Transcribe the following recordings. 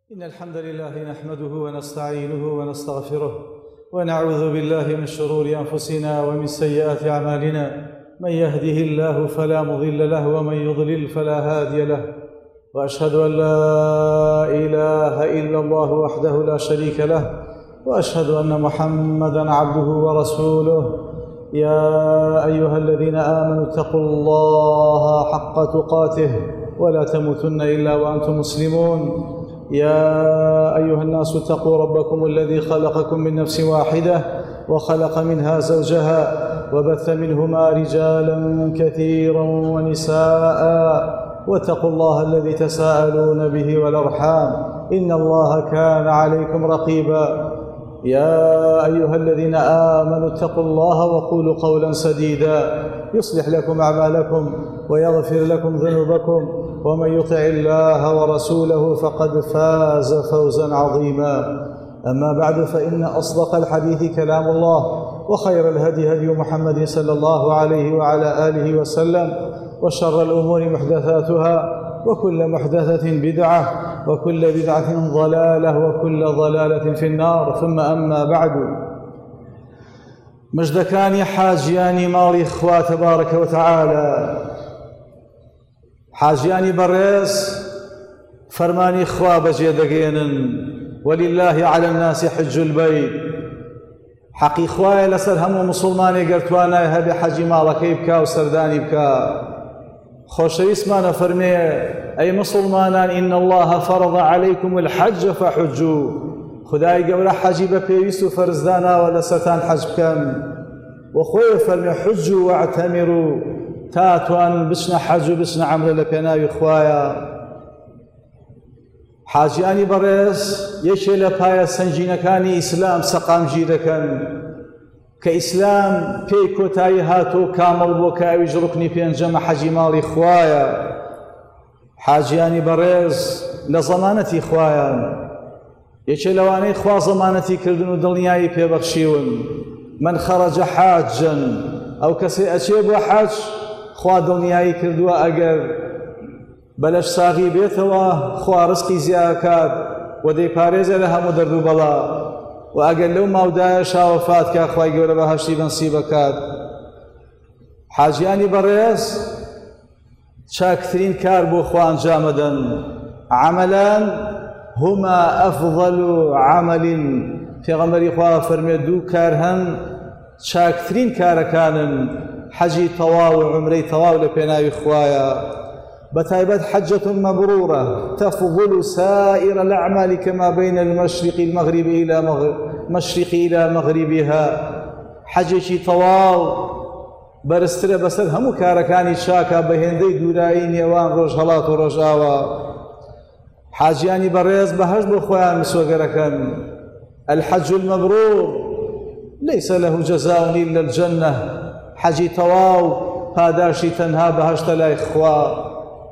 إن الحمد لله نحمده ونستعينه ونستغفره ونعوذ بالله من شرور أنفسنا ومن سيئات أعمالنا. من يهده الله فلا مضل له ومن يضلل فلا هادي له، وأشهد أن لا إله إلا الله وحده لا شريك له، وأشهد أن محمدًا عبده ورسوله. يا أيها الذين آمنوا اتقوا الله حق تقاته ولا تموتن إلا وأنتم مسلمون. يا أيها الناس اتقوا ربكم الذي خلقكم من نفس واحدة وخلق منها زوجها وبث منهما رجالا كثيرا ونساء، واتقوا الله الذي تساءلون به والأرحام إن الله كان عليكم رقيبا. يا أيها الذين آمنوا اتقوا الله وقولوا قولا سديدا يصلح لكم أعمالكم ويغفر لكم ذنوبكم، ومن يطع الله ورسوله فقد فاز فوزا عظيما. أما بعد، فإن أصدق الحديث كلام الله، وخير الهدي هدي محمد صلى الله عليه وعلى آله وسلم، وشر الأمور محدثاتها، وكل محدثة بدعة، وكل بدعة ضلالة، وكل ضلالة في النار. ثم أما بعد، مجدكاني حاجياني مالي إخوة تبارك وتعالى، حاجياني بريس فرماني إخوة بجيدقين، ولله على الناس حج البيت. حقي إخوة لسر هم مسلماني قرتوانا هبي حجي مالكي بكا وسرداني بكا. خوشويسمانا فرمي أي مسلمانان إن الله فرض عليكم الحج فحجوا. خداي قبل حجي ببيويستو فرزدانا ولا ستان حج بكم، وخوي فرمي حجوا واعتمروا تاتوان بسنا حج وبسنا عمل لبناوي خوايا. حاجياني بريس يشي لبايا سنجينكاني إسلام سقام جيدكن كإسلام بيكو تايهاتو كامل بوكاويج ركني بينجم حجي مالي خوايا. حاجياني بريز لزمانتي خوايا يشي لواني خوا زمانتي كردن دلنياي بيبخشيون. من خرج حاجا أو كسي أشيب وحاج خوا دلنياي كردوا أقر بلش ساغي بيتوا خوا رزقي زياكات ودي باريزة لها مدردو بلا، وأقل لو مودايا شاوفات كأخواي قولة بهاشتي بنصيبكات. حاجياني بريس شاكثرين كاربو خوان جامدا عملا هما أفضل عمل في غمري خواه فرميدو كارهن شاكثرين كاركان حجي طواو وعمري طواو لبناوي خوايا. بتايبت حجة مبرورة تفضل سائر الأعمال كما بين المشرق المغرب إلى مشرق إلى مغربها. حجشي طواو برستر بسر همو كاركاني شاكا بهندي دوراين يوان روج هلات ورجاوا. حاجياني بريز بهج بخوان مسوغركن. الحج المبرور ليس له جزاء إلا الجنة. حجي طواو هاداشي تنها بهجت لا إخوة.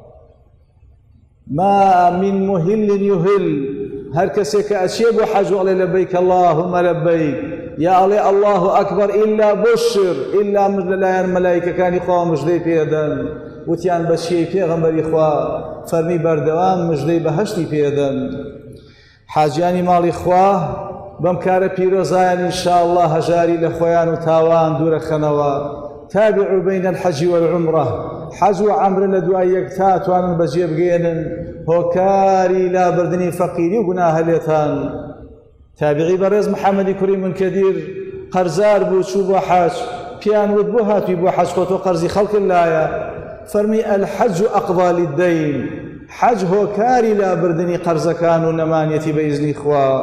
ما من مهل يهل هر كسي كأشيب وحج علي لبيك اللهم لبيك يا علي الله أكبر إلا بشر إلا مجللايان ملايكة كان إخوة مجدي بيدن وتيان بشي بيغمبر إخوة فرمي بردوان مجدي بهشتي بيدن. حاجياني مال إخوة بمكار بيروزايان إن شاء الله هجاري لخويان وتاوان دور خنوا. تابعوا بين الحج والعمرة. حج وعمر لدواء يكتات وانا بجيب غينن هوكاري لا بردني فقيري وقناها ليتان. تابعي برز محمد كريم من كدير قرزار بو شوبو حاج بيان ودبوها تيبو حاج خوتو قرزي خلق الله فرمي الحج أقضى للدين. حج هوكاري لا بردني قرز كانوا نمانيتي بإذن إخوة.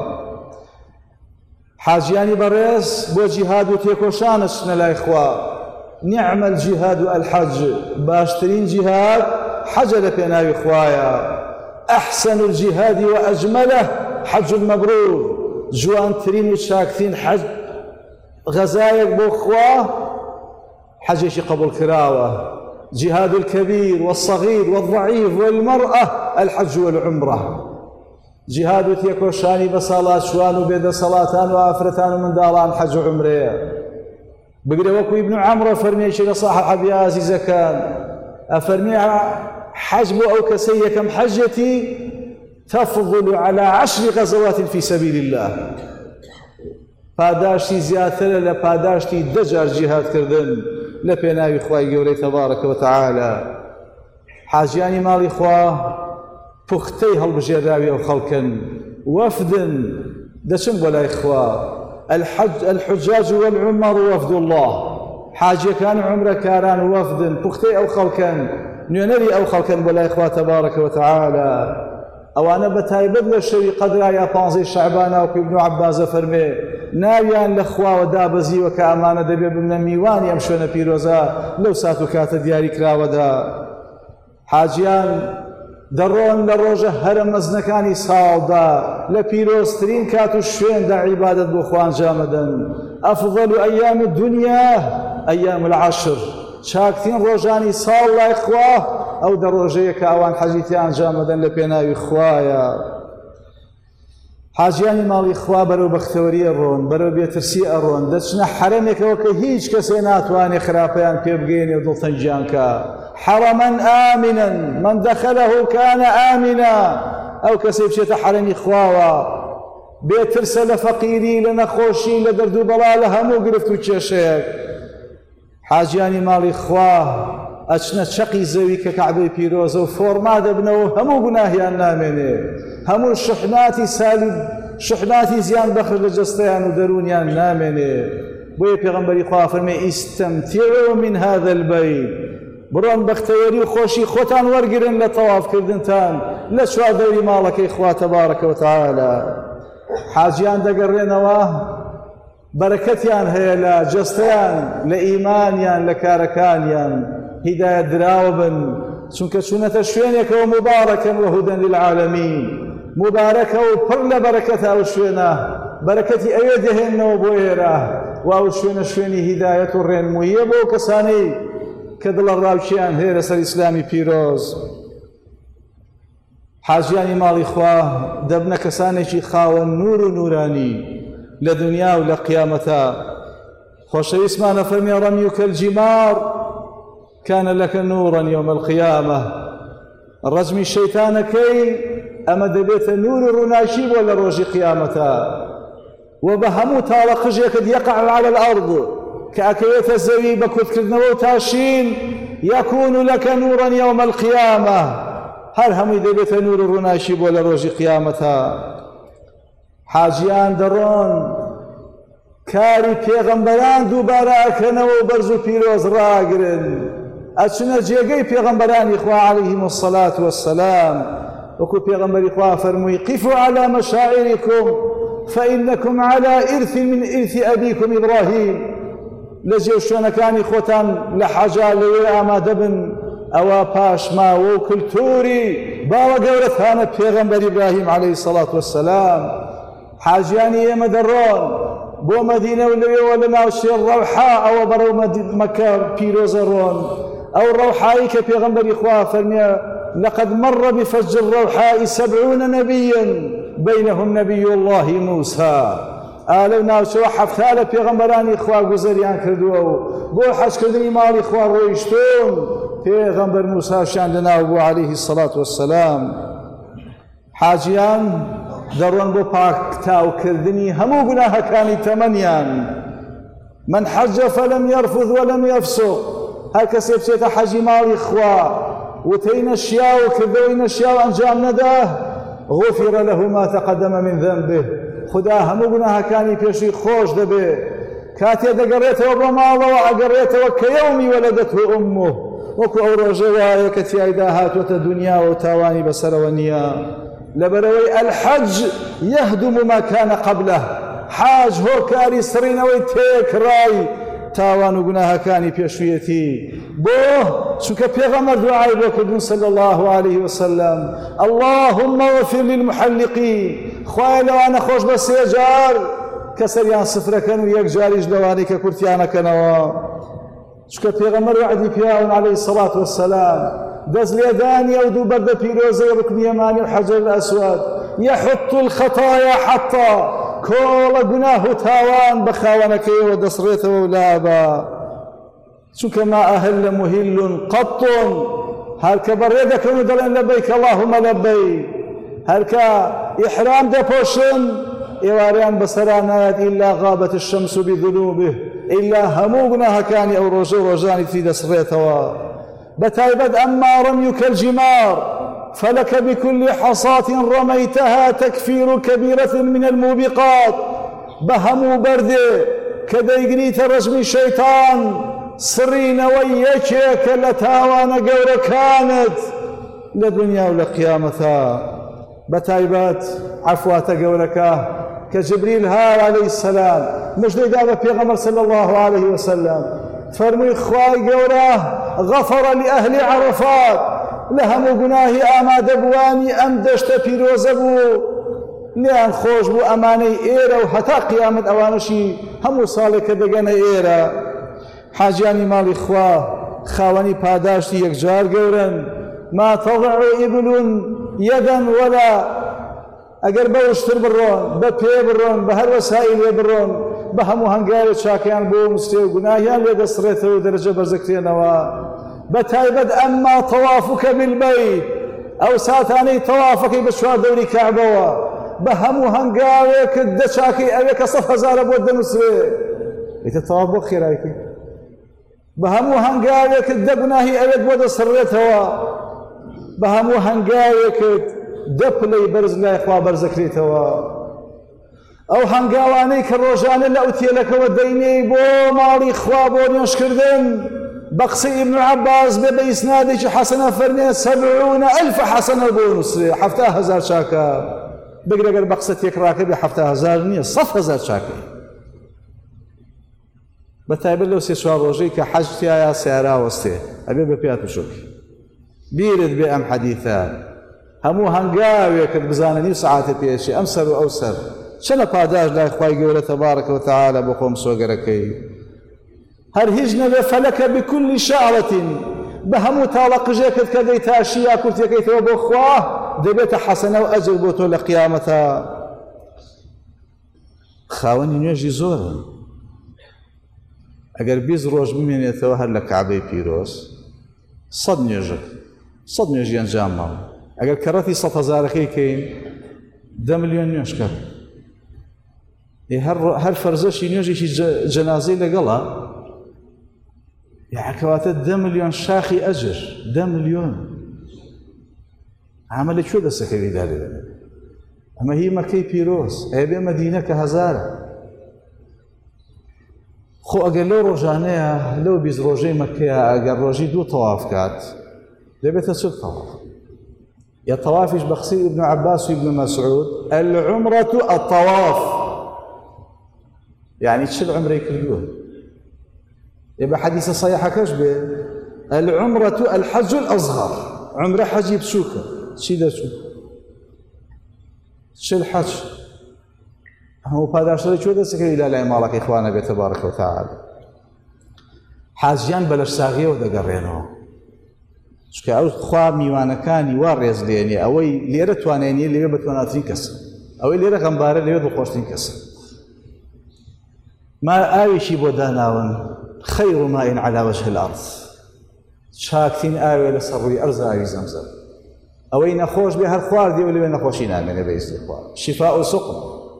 حاجياني برز بو جهاد وتيكوشان السنة لا إخوة. نعم الجهاد الحج باشترين جهاد حج لبناوي خوايا. أحسن الجهاد وأجمله حج المبرور. جوان ترين وشاكثين حج غزايق بوخواه حجيش قبل كراوة. جهاد الكبير والصغير والضعيف والمرأة الحج والعمرة. جهاد تيكوشاني بصلاة شوان وبيد صلاتان وآفرتان ومن داران حج وعمرية. بقرأ وكو ابن عمرو فرمي شيء صاحب يا عزيز كان أفرمي حجب أو كسي كم حجتي تفضل على 10 غزوات في سبيل الله پاداشتی زیاترە لە پاداشتی 10 جار جیهادکردن لە پێناوی خوای گەورەی تەبارەکە وتەعالە. حاجیانی ماڵی خوا پوختەی هەڵبژێراوی ئەو خەڵکن، وەفدن دەچن بۆ لای خوا. الحجاج والعمر وفد الله، حاجیەکان و عومرەکاران وەفدن پوختەی ئەو خەڵکن، نوێنەری ئەو خەڵکن بۆ لای خوا تەبارەکە وتەعالە. ئەوانە بە تایبەت لە شەوی قەدرا 15 شەعبان و ابن عباس فەرمێ ناویان لە خواوە دابەزیوە کە ئەمانە دەبێ ببنە میوانی ئەم شوێنە پیرۆزە لەو سات و کاتە دیاری کراوەدا. حاجیان دەڕۆن لە ڕۆژە هەرە مەزنەکانی ساڵدا لە پیرۆزترین کات و شوێندا عیبادەت بۆ خوا ئەنجامەدەن. ئەفضەل ئەیام الدونیا ئەیام العەشر، چاکترین ڕۆژانی ساڵ لای خوا ئەو دە ڕۆژەیە کە ئەوان حەجیتی ئەنجامەدەن لە پێناوی خوایە. حاجیانی ماڵی خوا بەرەو بەختەوەریە ڕۆن، بەرەو بێترسی ئەڕۆن، دەچنە حەرەمێکەوە کە هیچ کەسێ ناتوانێت خراپەیان پێ بگەێنێ و دڵتەنگیان کە. حرما آمنا من دخله كان آمنا، ئەو کەسێ بچێتە حەرەمی خواوە بێترسە لە فەقیری، لە نەخۆشی، لە دەرد و بەڵا، لە هەموو گرفت و کێشەیەک. حاجیانی ماڵی خوا ئەچنە چەقی زەوی کە کەعبەی پیرۆزە و فۆرما دەبنەوە هەموو گوناهیان نامێنێ، هەموو شحناتی سالی شحناتی زیان بەخر لە جەستەیان و دەرونیان نامێنێ. بۆیە پێغەمبەری خوا فەرمێ ئیستەمتیعوا من هذا البیت، بڕۆن بەختەوەری و خۆشی خۆتان وەرگرن لە تەوافکردنتان لە چواردەوری ماڵەکەی خوا تەبارەکە وتەعالە. حاجیان دەگەڕێنەوە بەرەکەتیان هەیە لە جەستەیان، لە ئیمانیان، لە کارەکانیان، هیدایەت دراوە بن چونکە چوونەتە شوێنێکەوە مبارەکەن وهودەن للعالەمین، مبارەکە و پڕ لە بەرەکەتە ئەو شوێنە، بەرەکەتی ئەوێ دەهێننەوە بۆ ئێرە و ئەو شوێنە شوێنی هیدایەت و ڕێنمویە بۆ کەسانەی کە دڵە ڕاوچیان هەیە لەسەر ئیسلامی پیرۆز. حاجیانی ماڵی خوا دەبنە کەسانێکی خاوەن نور و نورانی لە دنیا و لە قیامەتە. خۆشەویستمانە فەرمێ ڕەمیوکە الجیمار كان لك نورا يوم القيامة، ڕەجمی شەیتانەکەی ئەمە دەبێتە نور و ڕووناچی بۆ لە ڕۆژی قیامەتە. و بە هەموو تاڵە قژێکت يقع على الأرض کە ئەکەوێتە زەوی بە کورتکردنەوە و تاشین يكون لك نورا يوم القيامة، هەر هەمووی دەبێتە نور و ڕووناچی بۆ لە ڕۆژی قیامەتە. حاجیان دەڕۆن کاری پێغەمبەران دووبارە ئەکەنەوە و بەرز و پیرۆز ڕاگرن، ئەچنە جێگەی پێغەمبەرانی خوا عەلەیهیم الصەلاة وەسسەلام. وەکو پێغەمبەری خوا فەرمووی قفوا على مشاعركم فإنكم على إرث من إرث أبيكم إبراهيم، لە جێو شوێنەکانی خۆتان لە حەجا لەوێ ئامادە بن، ئەوە پاشماوە و کلتوری باوە گەورەتانە پێغەمبەر ئیبراهیم عەلەیهی الصەلاة وەسسەلام. حاجیانی ئێمە دەڕۆن بۆ مەدینە و لەوێەوە لە ناوچەی ڕەوحا ئەوە بەڕەو مەکە پیرۆزە ڕۆن، ئەو ڕەوحایی کە پێغەمبەری خوا فەرمێ لقد مر بفج الروحاء 70 نبيا بينهم نبي الله موسى. ئالەو ناوچەوە حەفتا لە پێغەمبەرانی خوا گوزەریان کردووە و بۆ حەجکردنی ماڵی خوا ڕۆیشتون، پێغەمبەر موساشیان لەناو بوو عەلەیهی الصەلاة وەسسەلام. حاجیان دەڕۆن بۆ پاکتاوکردنی هەموو گوناهەکانی تەمەنیان. من حەجە فەلەم یەرفث وەلەم یەفسوق، هەر کەسێ بچێتە حەجی ماڵی خوا وتەی نەشیا و کردەوەی نەشیا و ئەنجام نەدا غفر له ما تقدم من ذنبه، خدا هەموو گوناهەکانی پێشی خۆش دەبێ. کاتێ دەگەڕێتەوە بۆ ماڵەوە ئەگەڕێتەوە کە یەومی وەلەدەته ئومه، وەکو ئەو ڕۆژە وایە کە تیایدا هاتووەتە دنیا و تاوانی بەسەرەوە نییە. لەبەرەوەی الحەج يهدم ما كان قبله، حاج هۆکاری سڕینەوەی تێکڕای تاوان و گوناهەکانی پێشوویەتی. بۆ چونکە پێغەمبەر دوعای بۆ کردون صلی الله عليه وسلم اللهم اغفر للمحلقين، خوایە لەوانە خۆش بە 3 جار کە سەریان سفرەکەن و 1 جاریش لەوانەی کە کورتیانەکەنەوە. چونکە پێغەمبەر وعدی پیاون عەلەیهی الصەلاة وەسسەلام دەست لێدانی ئەو دوو بەردە پیرۆزەی ڕوکنی یەمانی و حەجەر الئەسوەد يحط الخطايا حتى کۆڵە گوناه و تاوان بە خاوەنەکەیەوە دەسڕێتەوە و لابە. چونکە ما ئەهل مهل قط، هەر کە بەڕێ دەکەن و دەڵێن لەبەیک اللهم لەبەیک، هەرکە ئیحرام دەپۆشن ئێوارەیان بەسەران نایەت ئیلا غابەت الشەمس بذنوبه ئیلا هەموو گوناهەکانی ئەو ڕۆژە و ڕۆژانی تری دەسڕێتەوە بەتایبەت ئەمما ڕەمیوکە الجیمار فلك بكل حصاة رميتها تكفير كبيرة من الموبقات بهمو برده كديقريت رجم الشيطان سرين ويكيك لتاوان قور كانت لدنيا ولقيامتها بتايبات عفوات قورك كجبريل هار عليه السلام مش دابا بيغمر صلى الله عليه وسلم فرمي خواي قوره غفر لأهل عرفات لهم قناهي آماد بواني أم دشت بيروزبو لأن خوش بو أماني إيرا وحتى قيامة أوانشي همو صالك دقنا إيرا حاجياني مالي خواه خاواني پاداشتي يكجار قورن ما تضع إبل يدا ولا أقر بوشتر برون ببي برون بهر وسائل يبرون بهمو هنقاري شاكيان بو مستيو قناهيان لدسريته ودرجة برزكتينوا بتايبد أما طوافك بالبيت أو ساتاني طوافك بشوار دوري كعبوا بهمو هنقاويك الدشاكي أبيك 100,000 بود نسوي إذا الطواف بخير أيك بهمو هنقاويك الدقناهي أبيك بود سريتها بهمو هنقاويك دبلي برز لا إخوة برزكريتها أو هنقاواني كالروجان اللي أوتي لك وديني بو مالي إخوة بو نشكردن بقصي ابن عباس بإسنادك حسنة فرمي 70,000 حسنة بونس 7,000 شاكا بقرا بقصة يكراك ب 7,000 نية 100,000 شاكا بتايب لو سيسوار روجي كحج يا سيارة وستي أبي ببيات بشوك بيرد بأم حديثا همو هنقاوي كتبزانني ساعات بيشي أمسر وأوسر شنا قاداج لا إخوائي قولة تبارك وتعالى بقوم سوقركي هر هجنا فلك بكل شعرة بهمو طالق جاكت كديت أشياء كنت يكيت وبخواه دبيت حسنة وأجر بوتو لقيامتها خاوني نيجي زورا اگر 20 ڕۆژ بمێنێتەوە هەر لە کعبەی پیرۆز 100 نوێژی ئەنجام ماوە ئەگەر کەڕەتی 100,000ەکەی کەین 10 ملیۆن نوێژ کرد هەر فەرزەشی نوێژێکی جەنازەی لەگەڵە کەواتە 10 ملیۆن شاخی ئەجر 10 ملیۆن ئەمە لەکوێ دەستەکەوی دارێت ئەمە هی مەکەی پیرۆز ئەبێ مەدینە کە هەزارە خۆ ئەگەر لەو ڕۆژانەیە لەو 20 ڕۆژەی مەکەیە ئەگەر ڕۆژی 2 تەواف کات دەبێتە چ تەواف یا تەوافیش بە قسەی ئیبن عەباس و ئیبن مەسعود العمرة الطواف يعني چ عمرەی کردووە بە حەدیثە صحیحەکەش بێ العمرة الحج الأصغر عمرە حەجی بچووکە چی دەچوو چ الحەج هەموو پاداشتەی کوێ دەستەکەوی لای ماڵەکەی خوا نەبێت تەبارەکە وتەعالە حاجیان بە لەشساغیەوە دەگەڕێنەوە چونکە ئەو خوا میوانەکانی وا ڕێز لێنێ ئەوەی لێرە توانێنیە لێوێ بەتواناترین کەسە ئەوەی لێرە غەمبارە لێوێ دڵخۆشترین کەسە ما ئاوێکی بۆ داناون خەیر ماء على وجه الأرض چاکترین ئاوێ لەسەر ڕووی ئەرز ئاوی زەمزەم ئەوەی نەخۆش بێ هەر خواردی و لەوێ نەخۆشی نامێنێ بە ئیزنی خوا شیفاء و سقم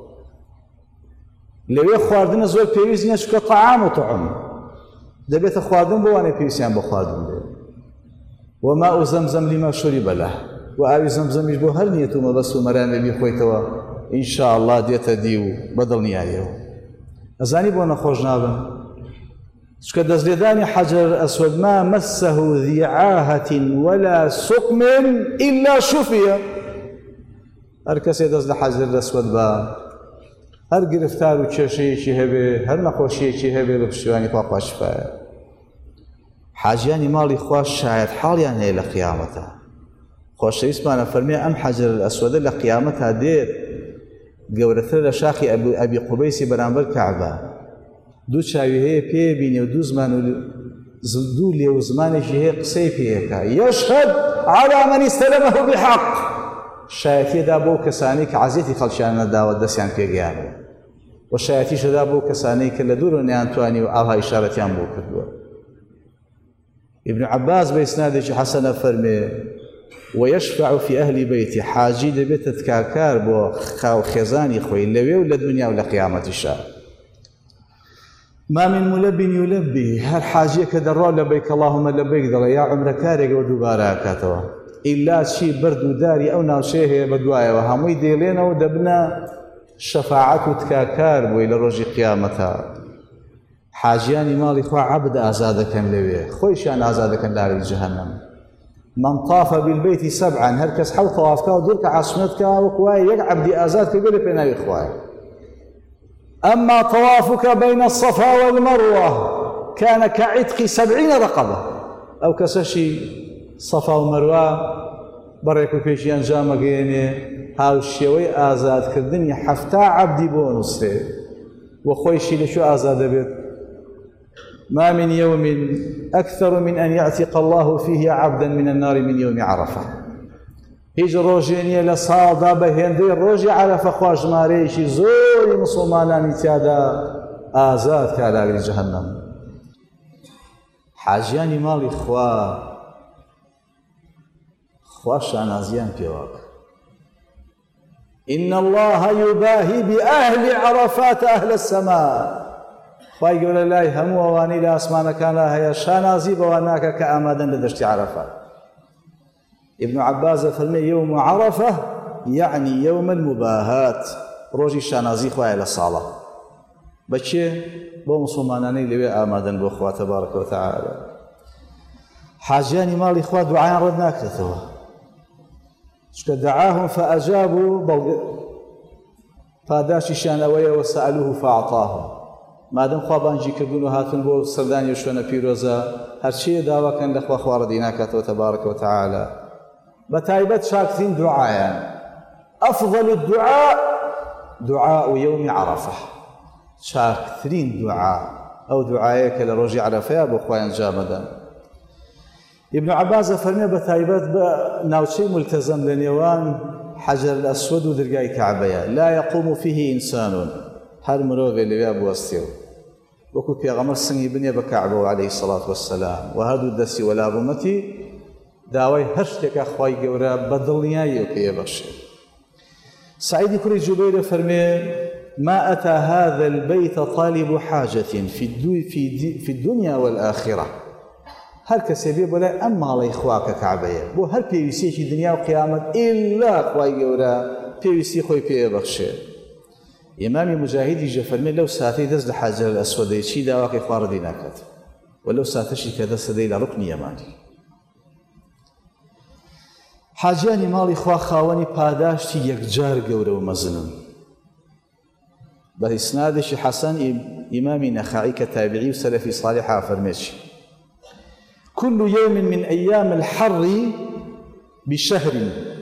لەوێ خواردنە زۆر پێویست نییە چونکە طعام و طعم دەبێتە خواردن بۆ وانەی پێویستیان بۆ خواردن بێ وماء زەمزەم لما شرب له و ئاوی زەمزەمیش بۆ هەر نیەت و مەبەست و مەرانێ بیخۆیتەوە ئینشاء الله دێتە دی و بەدڵنیاییەوە ئەزانی بۆ نەخۆش نابن چونکە دەستلێدانی حەجەر ئەسوەد ما مەسەه ذی عاهة ولا سقم إلا شفیە هەر کەسێ دەست لە حەجەر ئەسوەد بە هەر گرفتار و کێشەیەکی هەبێ هەر نەخۆشیەکی هەبێ بە پشتیوانی خوا شیفایە حاجیانی ماڵی خوا شاید حاڵیان هەیە لە قیامەتە خۆشەویستمانە فەرمێ ئەم حەجەر ئەسوەدە لە قیامەتە دێت گەورەتر لە شاخی ئەبی قوبەیسی بەرامبەر کەعبە دوو چاوی هەیە پێ بینێ و دوو زمان و دوو لێ و زمانێکی هەیە قسەی پێیەکە یەشهەد عەلی من استەلەمەه بحەق شایەتیەدا بۆ کەسانی کە عەزیەتی خەڵکیان نەداوە دەستیان پێگەیاندوە و شایەتیشەدا بۆ کەسانی کە لە دوورە نەیانتوانی و ئاوا ئیشارەتیان بۆ کردووە ئیبن عەباس بە ئیسنادێکی حەسەنە فەرمێ ويشفع في أهل بيتي حاجي دبيت تكاكار بو خاو خزاني خوي لوي ولا الدنيا ولا قيامة الشهر ما من ملب يلبي هر حاجية كدروا لبيك اللهم لبيك ذرا يا عمر كاريك ودوبارا كاتوا إلا شي برد داري أو ناشيه بدوايا وهمي ديلينا ودبنا شفاعة تكاكار بو إلى رجي قيامتها حاجياني مالي خوا عبد آزادك لوي خويشان آزادك لاري جهنم من طاف بالبيت 7 هركس حول طوافك ودرك عاصمتك وكواي يقعب دي آزادك يقول لك بينا إخواي أما طوافك بين الصفا والمروة كان كعتق 70 رقبة أو كسشي صفا ومروة بريكو بيشي أنجام قيني هاو الشيوي آزاد كردني حفتا عبدي بونسي وخويشي لشو آزاد بيت ما من يوم أكثر من أن يعتق الله فيه عبدا من النار من يوم عرفة هيج روجيني لصادا بهندي روجي عرفة خواج ماريشي زوري مسلمانان تيادا آزاد كالاغري جهنم حاجياني مالي خواشان آزيان بيواك إن الله يباهي بأهل عرفات أهل السماء خواهي قول الله همو واني لأسمان كان هيا شانازي بواناك كأمادا لدشت عرفة ابن عباس فرمي يوم عرفة يعني يوم المباهات روجي شانازي خواهي للصالة بچه بو مسلماناني لبي آمادا بو خواه تبارك وتعالى حاجياني مالي خواه دعايا ردناك لثوه شكا دعاهم فأجابوا فاداشي شانوية وسألوه فأعطاهم مادام خوابانجی کردن و هاتون بو سردانی و شونا پیروزا هرچی دعوا کن لخوا خوار دیناکات و تبارك وتعالى بتايبت شاكتين دعاء أفضل الدعاء دعاء يوم عرفة شاكتين دعاء أو دعاءك لرجي عرفة أبو خوان جامدا ابن عباس فرمي بتايبت ناوشي ملتزم لنيوان حجر الأسود ودرقاي كعبية لا يقوم فيه إنسان هر مروفي اللي أبو أستيو وكو بيغمر سنگي بني بكعبه عليه الصلاة والسلام وهذا الدسي ولا رمتي داوي هشتك أخواي قورا بدلنياي وكي بخشي سعيد كري جبير فرمي ما أتى هذا البيت طالب حاجة في الدنيا والآخرة هر كسي بيه بولا أما على إخواك كعبية بو هر بيوسيشي دنيا وقيامة إلا أخواي قورا بيوسي خوي بيه بخشي إمام مجاهدي جفرمي لو ساتي دز لحجر الأسود شي داواكي خواردي ناكات ولو ساتشي كذا سدي لركن يماني حاجياني مالي خوا خاوني پاداشتي يكجار قورة ومزنون بإسنادش حسن إمام نخعي كتابعي وسلفي صالح فرميش كل يوم من أيام الحر بشهر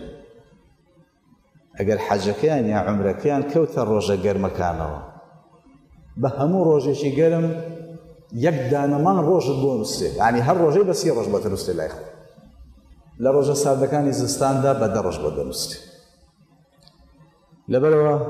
اگر حاجەکەیان یا عمرەکەیان کەوتە ڕۆژە گەرمەکانەوە بە هەموو ڕۆژێکی گەرم یەک دانەمان ڕۆژت بۆ نووسێ یعنی هەر ڕۆژەی بە 30 ڕۆژ بۆ دەنووسێ لای خۆ لە ڕۆژە ساردەکانی زستاندا بە 10 ڕۆژ بۆ دەنووسێ لەبەرەوە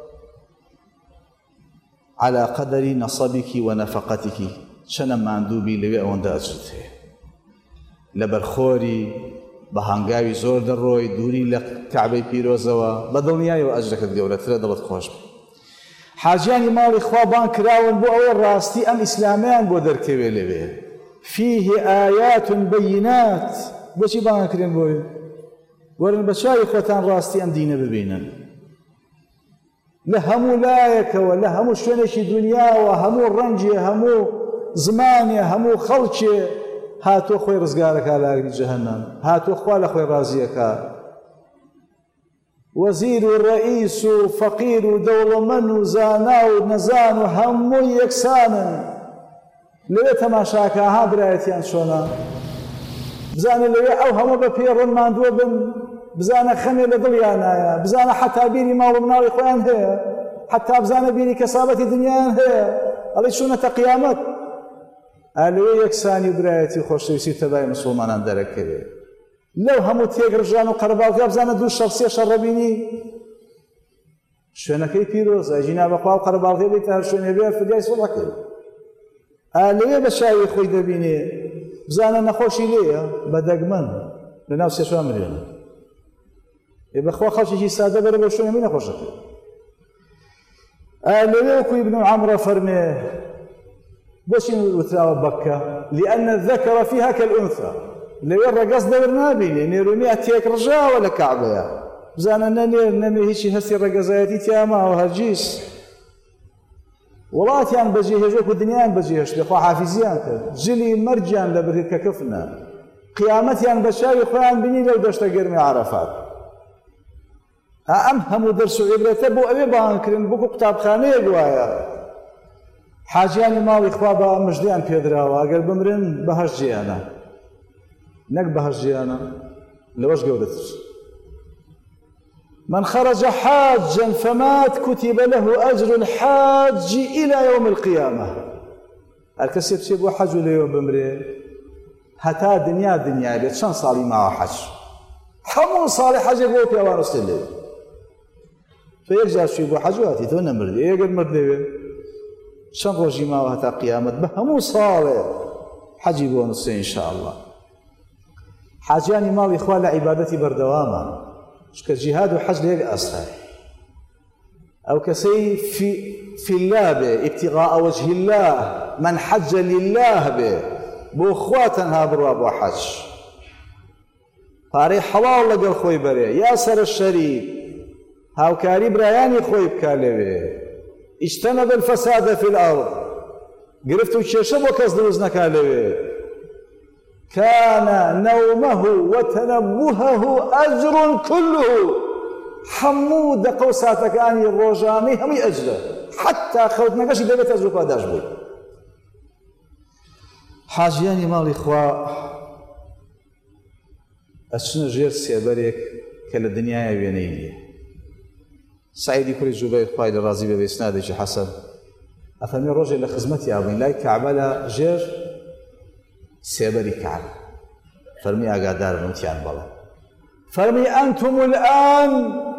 على قدر نصبك ونفقتك چەنە ماندووبی لەوێ ئەوەندە ئەجرت هەیە لەبەرخۆری بە هەنگاوی زۆر دەڕۆی دووری لە کعبەی پیرۆزەوە بە دڵنیایەوە ئەجرەکەت گەورەترە دڵت خۆش بێ حاجیانی ماڵی خوا بان کراون بۆ ئەوە ڕاستی ئەم ئیسلامیان بۆ دەرکەوێ لەوێ فيه آيات بينات بۆچی بانکرێن بۆی وەرن بە چاوی خۆتان ڕاستی ئەم دینە ببینن لە هەموو لایەکەوە لە هەموو شوێنێکی دنیاوە هەموو ڕەنجێ هەموو زمانێ هەموو خەڵکێ هاتۆ خۆی ڕزگارەکە لاگری جەهەنەم هاتۆ خوا لە خۆی ڕازیەکە وەزیر و ڕەئیس و فەقیر و دەوڵەمەند و زانا و نەزان و هەمووی یەکسانن لەوێ تەماشاکە ها برایەتیان چۆنە بزانە لەوێ ئەو هەموو بە پێ ڕۆن ماندووە بن بزانە خەمێ لە دڵیان نایە بزانە حەتا بیری ماڵ و مناڵی خۆیان هەیە حەتا بزانە بیری کەسابەتی دنیایان هەیە ئەڵێ چوونەتە قیامەت ئالوێ یەکسانی و برایەتی و خۆشەویستی تەبای مسلمانان دەرەکەوێ لەو هەموو تێگرژان و قەرەباڵغا بزانە دوو شەڕ سێ شەڕ ڕەبینی شوێنەکەی پیرۆزە ژینا بەخوا و قەرەباڵغێ بێتە هەر شوێنێ بێ فدیای سوڵەکەی ئالوێ بە شاوی خۆی دەبینێ بزانە نەخۆشی لێیە بە دەگمەن لناو 3 ملیۆن بەخوا خەڵکێکی سادە بەرە بۆ شوێنە من نەخۆشەکە لەوێ وەکو ابن عمرە فەرمێ بۆچی وتراوە بەکە لأن الذكر فيها كالأنثى لەوێ ڕەگەز دەور نابینێ نێرونیا تێک ڕژاوە لە کەعبەیە بزانە نەنێر نەمێ هیچی هەستی ڕەگەزایەتی تیا ماوە هەرگیز وڵاتیان بەجێهێژ وەکو دنیایان بەجێهێشت لەخوا حافیزیان کرد جلی مەرجیان لە بڕکە کەفنە قیامەتیان بە چاوی خۆیان بینی لەو دەشتە گەرمی عەرەفات ئەم هەموو دەرس و عیبرەتە بۆ ئەوێ بەهانکردن بۆکو قوتابخانەیەک وایە حاجیانی ماڵی خوا بە مژدەیان پێدراوە ئەگەر بمرن بەهەشت جیانە نەک بەهەشت جیانە لەوەش گەورەتر من خرج حاجا فمات كتب له أجر الحاج إلى يوم القيامة الكسي بشي بو حج ليوم بمري هتا دنيا بيت شان صالي مع حج حمو صالح حج بو بيوان استلي فيرجع شي بو حج واتي تو نمرد يقل مردي شان روجي ما هتا قيامت بهمو صالح حج بو نصي إن شاء الله حاجاني ماوي إخوان لعبادتي بردواما شكا جهاد وحج ليك أصلا أو كسي في الله به ابتغاء وجه الله من حج لله به بو خواتنها برواب وحج فاري حلال لقل خوي بري ياسر الشريف هاو كاري براياني خوي بكالبه اجتنب الفساد في الأرض قرفتو تشيشب وكزدوز نكالبه كان نومه وتنبهه أجر كله حمود قوساتك أني الروجاني هم أجره حتى خوت نقاشي دبت أجره قاداش بي حاجياني مالي إخوة أشنا جير سيبريك كلا الدنيا يبينيني سعيدي كل جبير خواهي الرازي بإسنادي حسن أفهمي الرجل لخزمتي أبين لاي كعبالة جير سيبري كعب فرمي أقادار نوتيان بلا فرمي أنتم الآن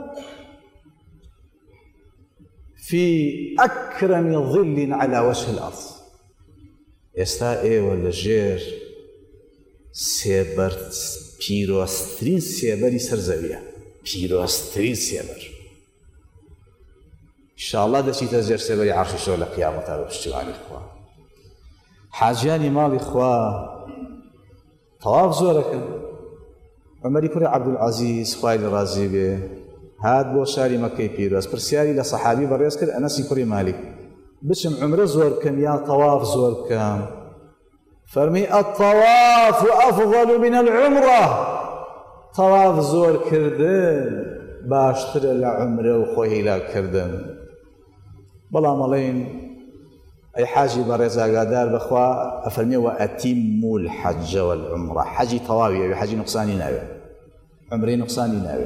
في أكرم ظل على وجه الأرض يستاء ولا جير سيبر بيروسترين سيبري سرزوية بيروسترين سيبر إن شاء الله دشي تزير سيبري عرش شغل قيامة بشتواني إخوان حاجياني مالي إخوة طواف زورك عمري كوري عبد العزيز خوالي رازي به هاد بو شاري مكي بيروز برسياري لصحابي بريز كر أنسي كوري مالك بشم عمره زور كم يا طواف زور كم فرمي الطواف أفضل من العمرة طواف زور كردن باشتر لعمره وخوهي لا كردن بلا مالين أي حاجي بريزا قادار بخوا أفرمي وأتم الحج والعمرة حجي طواوي حجي نقصاني ناوي عمري نقصاني ناوي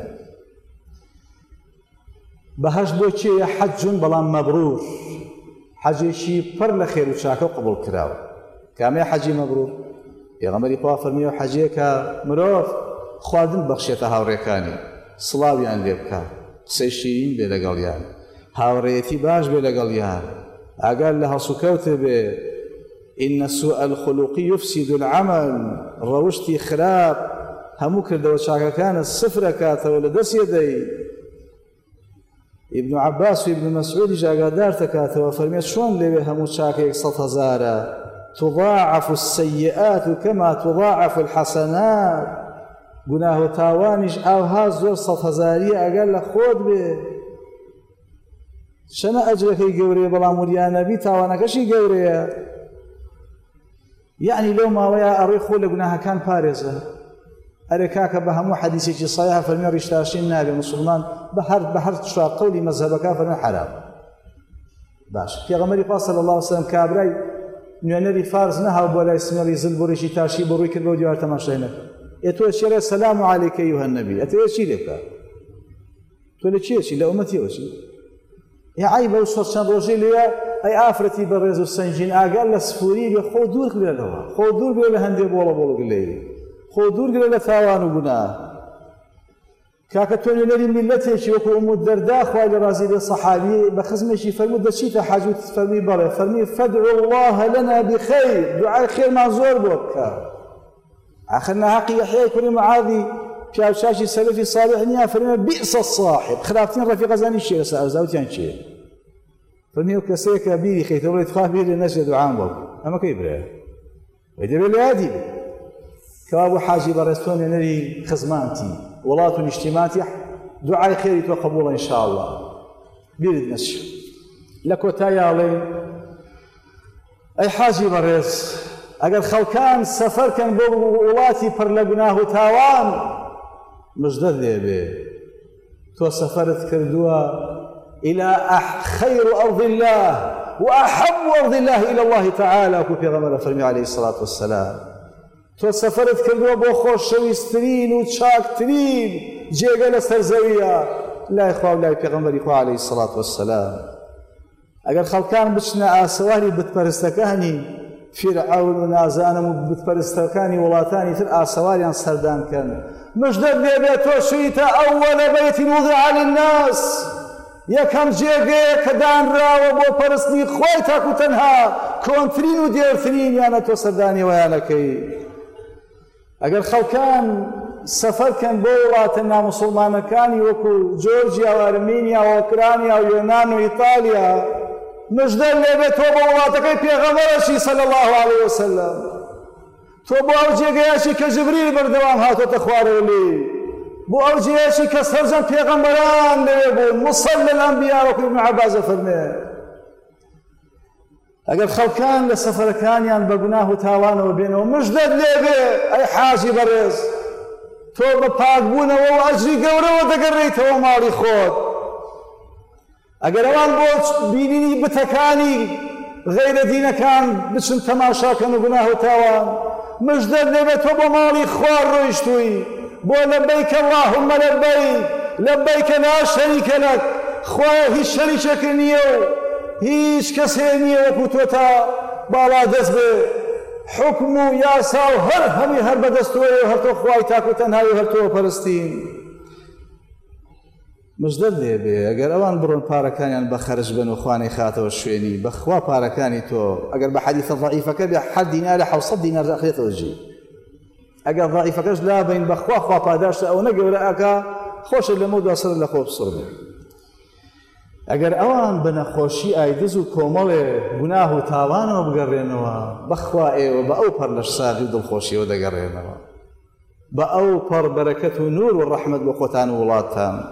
بهاش بوشي حج بلان مبرور حجي شي پر لخير وشاكو قبول كراو كامي حجي مبرور يا غمري خوا فرمي حجي كمروف خواردن بخشيته هاوريكاني صلاوي ان ليبكا قسيشين بلغاليان هاوريتي باش بلغاليان أقال لها سكوت به إن سوء الخلق يفسد العمل روشتي خراب هموك الدوشاكا كان الصفر كاتا ولدس يدي ابن عباس وابن مسعود جاء دارت كاتا وفرميت شون لبي همو شاكا يقصد هزارا تضاعف السيئات كما تضاعف الحسنات قناه تاوانش أو هازور صد هزارية أقال لخود به شنا أجركي قوري بلا مريانا بي تاوانكشي قوري يعني لو ما ويا أريخو لقناها كان بارزة أريكاك بهمو حديثي صحيحة فرمي رشتاشين نابي مسلمان بحر تشوى قولي مذهبك فرمي حرام باش في غمري صلى الله عليه وسلم كابراي نوانري فارز نها بولا اسمري زل بوريشي تاشي بروي كربو ديوار تماشينا يتوى الشيري السلام عليك أيها النبي أتوى الشيء لك تولي الشيء لأمتي وشي يا عيب وصل روجي ليا اي افرتي برز السنجين اقال لسفوري خو دور كلا له خو دور بلا هندي بولا بولا قليل خو دور كلا ثوان وبنا كاكتوني لي ملته شي وكو ام الدرداء خوالي رازي الصحابي بخزمه شي فرمود شي حاجه تفرمي بره فرمي فادعوا الله لنا بخير دعاء خير ما زور بك آخرنا حقي يحيى كل معاذي شاشي سلفي صالح نيا فرمى بئس الصاحب خلافتين رفيق زاني الشيء سأزاوتين شيء فرمي وكسيك بيري خيث ولد خافي لنسجد عامل أما كيف رأيه ويدي بالهادي كابو حاجي برستون نري خزمانتي ولات اجتماعتي دعاء خير وقبول إن شاء الله بيرد نسج لك وتايا علي أي حاجي برس أجر خلكان سفر كان بولاتي برلبناه تاوان مجدد به تو سفرت كردوا إلى خير أرض الله وأحب أرض الله إلى الله تعالى وكفي غمر فرمي عليه الصلاة والسلام تو سفرت كردوا بوخوش شويسترين وتشاكترين جيغل سرزوية لا إخوة ولا في غمر إخوة عليه الصلاة والسلام أجر خلكان بشنا آسواري بتبرستكاني فرعون ونازانم بتبرستكاني ولاتاني في آسواري عن سردان كان مجدد بيت وشيت أول بيت وضع للناس يكم جيغي كدان را وبو پرستني خويتك وتنها كونترين وديرترين يانا تو سرداني ويانكي اگر خلكان سفر كان بولاتنا مسلمان كاني وكو جورجيا وارمينيا واوكرانيا ويونان وايطاليا مجدد بيت وبولاتك بيغمرشي صلى الله عليه وسلم تو بو او جيغياشي كجبريل بردوام هاتو تخوارولي بو او جيغياشي كسرجان پیغمبران ليبون مصلى الانبياء وكل ابن عباس فرمي اگر خلقان لسفر كانيان بقناه تاوانا وبينه مجدد ليبي اي حاجي برز تو بپاقبونه واجري قوره ودقريته ومالي خود اگر اوان بو بينيني بتكاني غير دين كان بچن تماشا كانوا قناه تاوان مجدد لبيت وبمالي خوار رويشتوي بو لبيك اللهم لبيك لبيك لا شريك لك خواه هيش شريكك نيو هيش كسي نيو وكتوتا بالا دزبه حكمو ياساو همي هر بدستوي وهر تو خواهي تاكو تنهاي وهر تو پرستين مجدد لبي اگر اوان برون پاركانيان بخرج بنو خواني خاتو الشويني بخوا پاركاني تو اگر بحديث ضعيفك بحد دينار حوصد دينار اخيط وجي اگر ضعيفك لا بين بخوا خوا پاداش او نگي ولا اكا خوش لمود وصل لخوب صربه اگر اوان بنخوشي ايدزو كومل گناه تاوان وبقرينوا بخوا اي وباو پرلش ساجد الخوشي ودقرينوا باو پر بركه نور والرحمه وقوتان ولاتان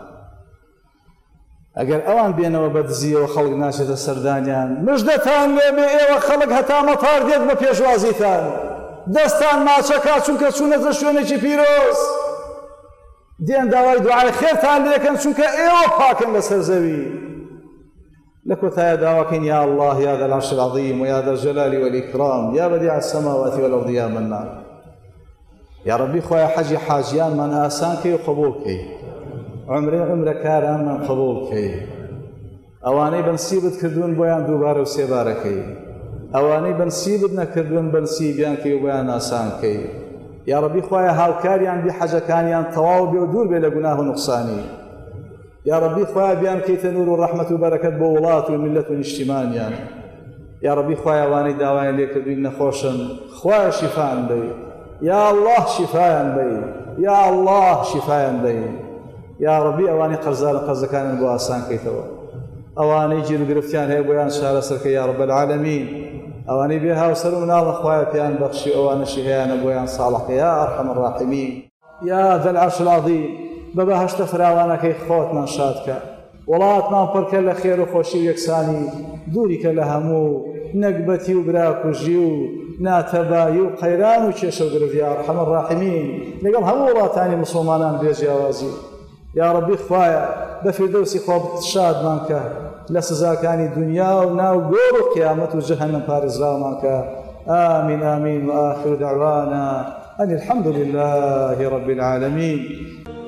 اگر اوان بينوا بدزيه وخلق ناشد السردانيان مجدتان لبي ايوا خلق هتا مطار ديت بپيشوازيتان دستان ما شكا چونك چونه زشوني بيروز دين داوي دعاء خيرتان لكن چونك ايوا پاكن لسرزوي لكوتا دعواكين يا الله يا ذا العرش العظيم ويا ذا الجلال والاكرام يا بديع السماوات والارض يا منان يا ربي خويا حجي حاجيان من اسانك وقبولك عمر كاران من قبولك اواني بنسيبت كردون بويان دوباره وسيباركي اواني بنسيبت نكردون بنسيبيانك وبيان اسانك يا ربي خويا هاوكاريان بحاجكانيان تواو بيودور بلا گناه ونقصاني يا ربي خويا بيان كيت نور ورحمه وبركه بولات ومله واجتماعيان يا ربي خويا واني داوين لك دين نخوشن خويا شفاء بي يا الله شفاء بي يا الله شفاء بي يا ربي اواني قرزان قرزكان بو اسان كيتوا اواني جيرو گرفتيان هي بويان شهر سرك يا رب العالمين اواني بها وسلمنا الله خويا بيان بخشي اواني شهيان بويان صالح يا ارحم الراحمين يا ذا العرش العظيم بابا هشت فراوانا كي خوتنا شادك ولاتنا برك الخير وخوشي ويكساني دورك لهمو نقبتي وبراك وجيو ناتباي وقيران وشيشو قرف يا ارحم الراحمين لقل همو ولاتاني مسلمانان بيجاوازي يا ربي خوايا بفردوسي خواب تشاد مانك لسزاكاني دنيا وناو قورو قيامة وجهنم بارزراو مانك آمين آمين وآخر دعوانا أن الحمد لله رب العالمين.